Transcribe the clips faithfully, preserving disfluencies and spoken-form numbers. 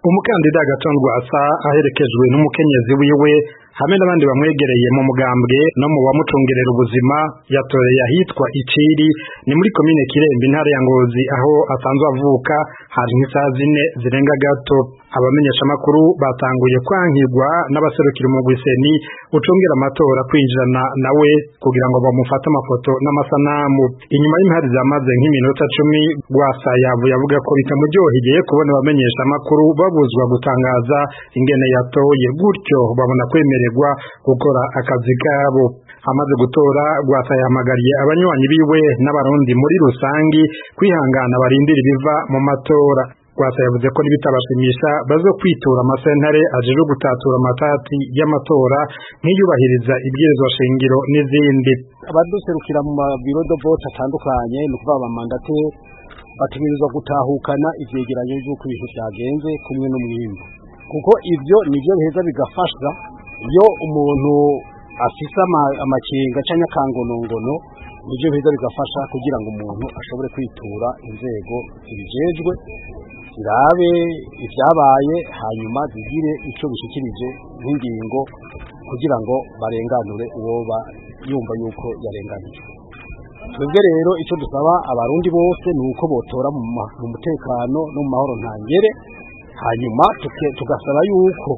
umukandida Agathon Rwasa aherekejwe n'umukenyezi wiwe hamwe n'abandi bamwegereye mu mugambwe no mu bamucungerera ubuzima yatoreye ahitwa Iciri ni muri komine Kirembe intara ya Ngozi aho asanzwe avuka hari nk'isaha zine zirenga gato. Abamenyesha makuru batanguye kwankirwa n'abaserukira umugwiseni ucungera amatora kwijana nawe kugira ngo bamufate amafoto n'amasanamu. Inyuma y'impari zamaze nk'iminota cumi Rwasa yavuye avuga ko bitamuryoheye kubona abamenyesha makuru babuzwa gutangaza ingene yatoye, gutyo babona kwemererwa gukora akazi kabo. Amaze gutora Rwasa yahamagariye abanywanyi biwe n'abarundi muri rusangi kwihangana barindira ibiva mu matora. Rwasa yavuze ko nibitabashimisha bazo kwitura amasentare ajeje gutatura amatati y'amatora nk'iyubahiriza ibwirizwa shingiro n'izindi. Abaduserukira mu biro de vote atandukanye no kuva abamandate bategerezwa gutahukana ivyegeranyo by'uko ibintu byagenze kumwe n'umwimbo, kuko ivyo nivyo biheza bigafasha iyo umuntu afisa amakenga cyangwa akangonongono, nivyo biheza bigafasha kugira ngo umuntu ashobore kwitura inzego zibijejwe zirabe ivyabaye hanyuma zigire ico bishikirije nk'ingingo kugira ngo barenganure uwoba yumva yuko yarenganijwe. Twebwe rero ico dusaba abarundi bose nuko botora mu mutekano no mu mahoro ntangere, hanyuma tugasaba yuko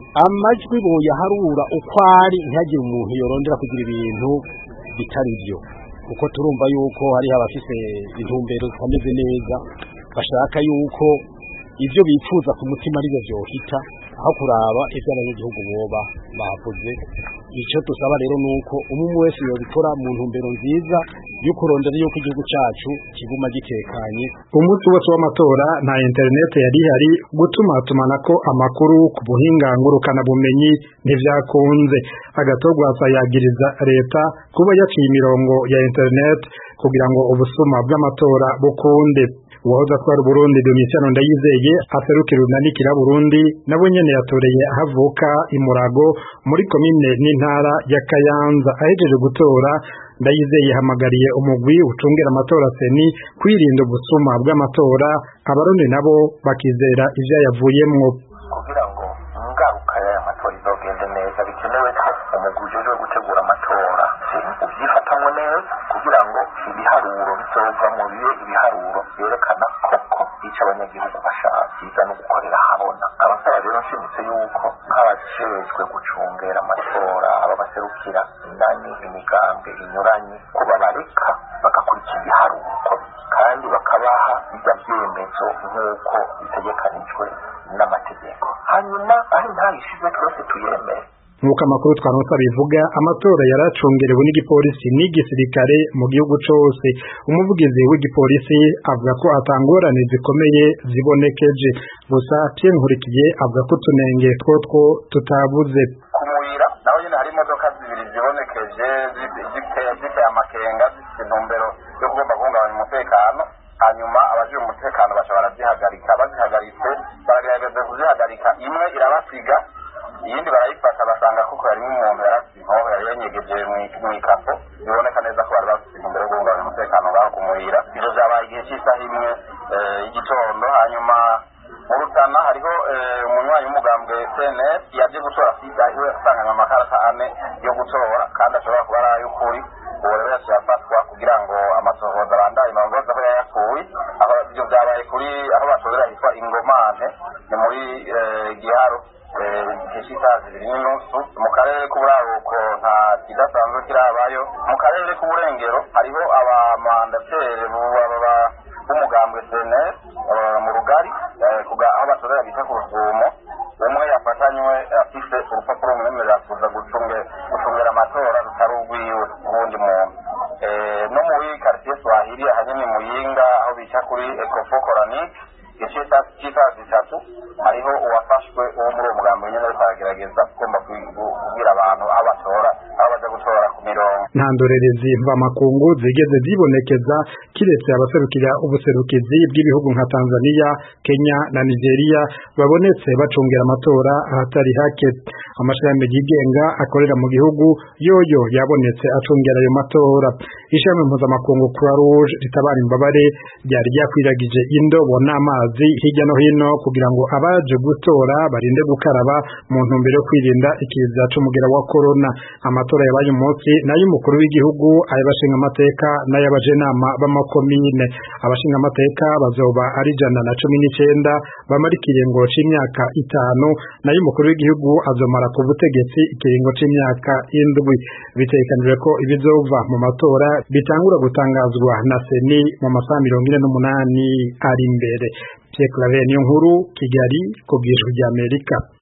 amajwi boyaharura uko ari ntihagire umuntu yorondera kugira ibintu bitari byo, kuko turumva yuko hari abafise intumbero zitameze neza bashaka yuko ivyo bipfuza ku mutima ari byo vyohita aho kuraba ivyo abanyagihugu boba bavuze. Ico dusaba rero nuko umwe wese yobikora mu ntumbero nziza yo kurondera yuko igihugu cacu kiguma gitekanye. Umunsi wose w'amatora nta internet yari hari gutuma tumanako amakuru ku buhinga ngurukana bumenyi ntivyakunze. Agathon Rwasa yagiriza leta kuba yaciye imirongo ya internet kugira ngo ubusuma bw'amatora bukunde. Uwahoze atwara Burundi Domitien Ndayizeye aserukira unanikira Burundi nabo nyene yatoreye ahavuka imurago muri komine n'intara ya Kayanza. Ahejeje gutora Ndayizeye hamagariye umugwi ucungera amatora seni kwirinda ubusuma bw'amatora, abarundi nabo bakizera ivyo yavuyemwo. Kugira ngo ingaruka y'aya matora izogende neza bikenewe ko umugwi ujejwe gutegura amatora uvyifatamwo neza kugira ngo ibiharuro bizovamwo bibe ibiharuro vyerekana koko ico abanyagihugu bashaka, kiza no gukorera habona. Abasaba rero nshimitse yuko nk'abajejwe gucungera amatora aba baserukira indani imigambi inyuranye ko babareka bagakurikira ibiharuro kandi bakabaha ibyo vyemezo nk'uko bitegekanijwe n'amategeko, hanyuma aho ntagishize twese tuyemere. Nk'uko amakuru twaronse bivuga, amatora yaracungerewe n'igipolisi n'igisirikare mu gihugu cose. Umuvugizi w'igipolisi avuga ko atangorane zikomeye zibonekeje, gusa Pierre Nkurikiye avuga ko tunenge twotwo tutabuze. Kumurira naho nyene hari imodoka zibiri zibonekeje ziteye amakenga zifite intumbero yo kugomba guhungabanya umutekano, hanyuma abajejwe umutekano bashobora zihagarika. Bazihagaritse baragerageza kuzihagarika, imwe irabasiga iyindi barayifata basanga kuko harimo umuntu yarafite inkoho yari yanyegeje mw'ikapo, biboneka neza ko bari bafite intumbero yo guhungabanya umutekano ngaho kumurira. Ivyo vyabaye igihe c'isaha imwe y'igitondo. Hanyuma mu Rutana hariho umunywanyi w'umugambwe C N L yaje gutora sida iwe asanganywe amakarata ane yo gutora kandi ashobora kuba ari ay'ukuri. Uwo rero yaciye afatwa kugira ngo amasohoza abandaye bamubaza aho yayakuye. Aho ivyo vyabaye kuri aho batorera hitwa Ingomane ni muri Giharo kishitazi zibiri n'inusu. Mu karere k'uburaruko nta kidasanzwe kirabayo. Mu karere k'uburengero hariho abamandatere b'umugambwe C N L mu Rugari aho batorera bita ku Rusumo. Umwe yafatanywe afise urupapuro rumwemerera kuza gucungera amatora rutari urwiwe ubundi muntu. No muri quartier Swahili ahanyene Muyinga aho bita kuri Ecofo Coranique c'isaha zitatu hariho uwafashwe uwo muri uwo mugambi nyene ariko aragerageza kugomba kubwira abantu aho batora aho baja gutora ku mirongo. nta ndorerezi mvamakungu zigeze zibonekeza kiretse abaserukira ubuserukizi bw'ibihugu nka Tanzania, Kenya na Nigeria babonetse bacungera amatora ahatari hake. Amashirahamwe yigenga akorera mu gihugu yoyo yabonetse acungera ayo matora. Ishami mpuzamakungu Croix Rouge ritabara imbabare ryari ryakwiragije indobo n'amazi hirya no hino kugira ngo abaje gutora barinde gukaraba mu ntumbero yo kwirinda ikiza c'umugera wa corona. Amatora yabaye umunsi n'ay'umukuru w'igihugu, ay'abashinga amateka n'ay'abajenama b'amakomine. Abashinga amateka bazoba ari ijana na cumi n'icenda bamara ikiringo c'imyaka itanu, n'ay'umukuru w'igihugu azomara ku butegetsi ikiringo c'imyaka indwi. Bitegekanijwe ko ibizova mu matora bitangura gutangazwa na Seni mu masaha mirongo ine n'umunani ari imbere. Pierre Claver Niyonkuru, Kigali, ku bw'Ijwi ry'Amerika.